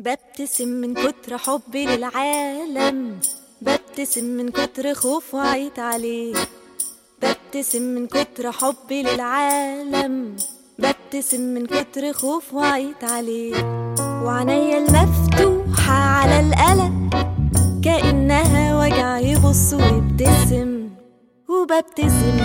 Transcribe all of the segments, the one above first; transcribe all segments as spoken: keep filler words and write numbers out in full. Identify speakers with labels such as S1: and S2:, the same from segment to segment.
S1: ببتسم من كتر حبي للعالم، ببتسم من كتر خوف وعيت عليه. ببتسم من كتر حبي للعالم، ببتسم من كتر خوف وعيت عليه. وعنيا المفتوحة على القلم كأنها وجع يبص ويبتسم وببتسم.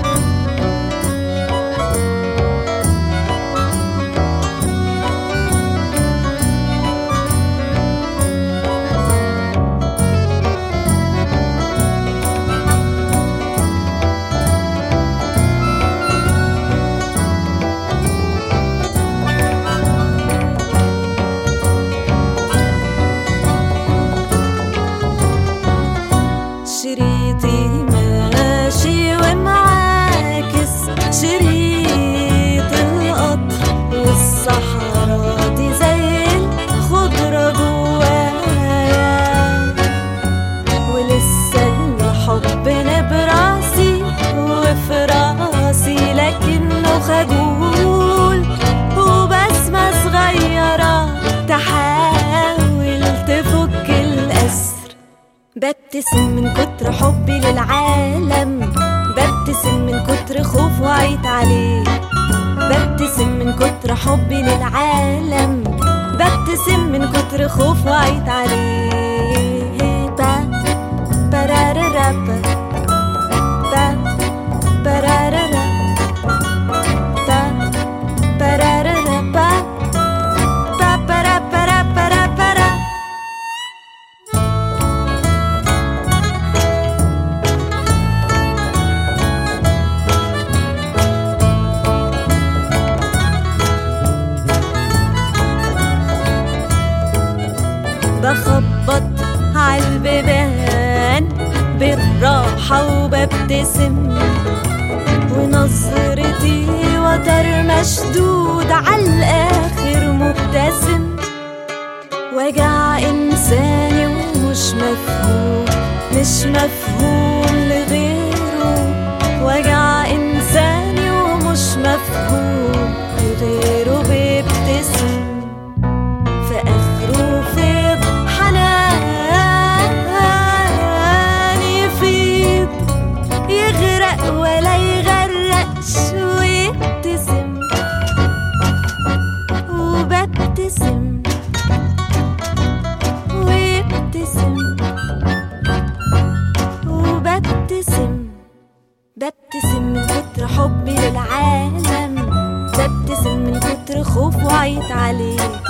S1: شريطي ماشي ومعاكس شريط القطر، والصحراء دي زي الخضرة جوايا، ولسه حبنا براسي وفي راسي لكنه خجول، وبسمة صغيرة تحاول تفك الأسر. ببتسم من كتر حبي للعالم، ببتسم من كتر خوف وعيت عليه. ببتسم من كتر حبي للعالم، ببتسم من كتر خوف وعيت عليه. با برارارا با با برارارا با برارارا با با برا برا برا برا. بخبط عالبيبان بالراحة وببتسم، ونظرتي وتر مشدود عالآخر مبتسم. وجع إنساني ومش مفهوم، مش مفهوم لغيره. وجع إنساني ومش مفهوم لغيره بيبتسم. في آخره فيض حنان يفيض، يغرق ولا يغرقش ويبتسم وببتسم ويبتسم وببتسم. ببتسم من كتر حبي للعالم، ببتسم من كتر خوف وعيت عليه.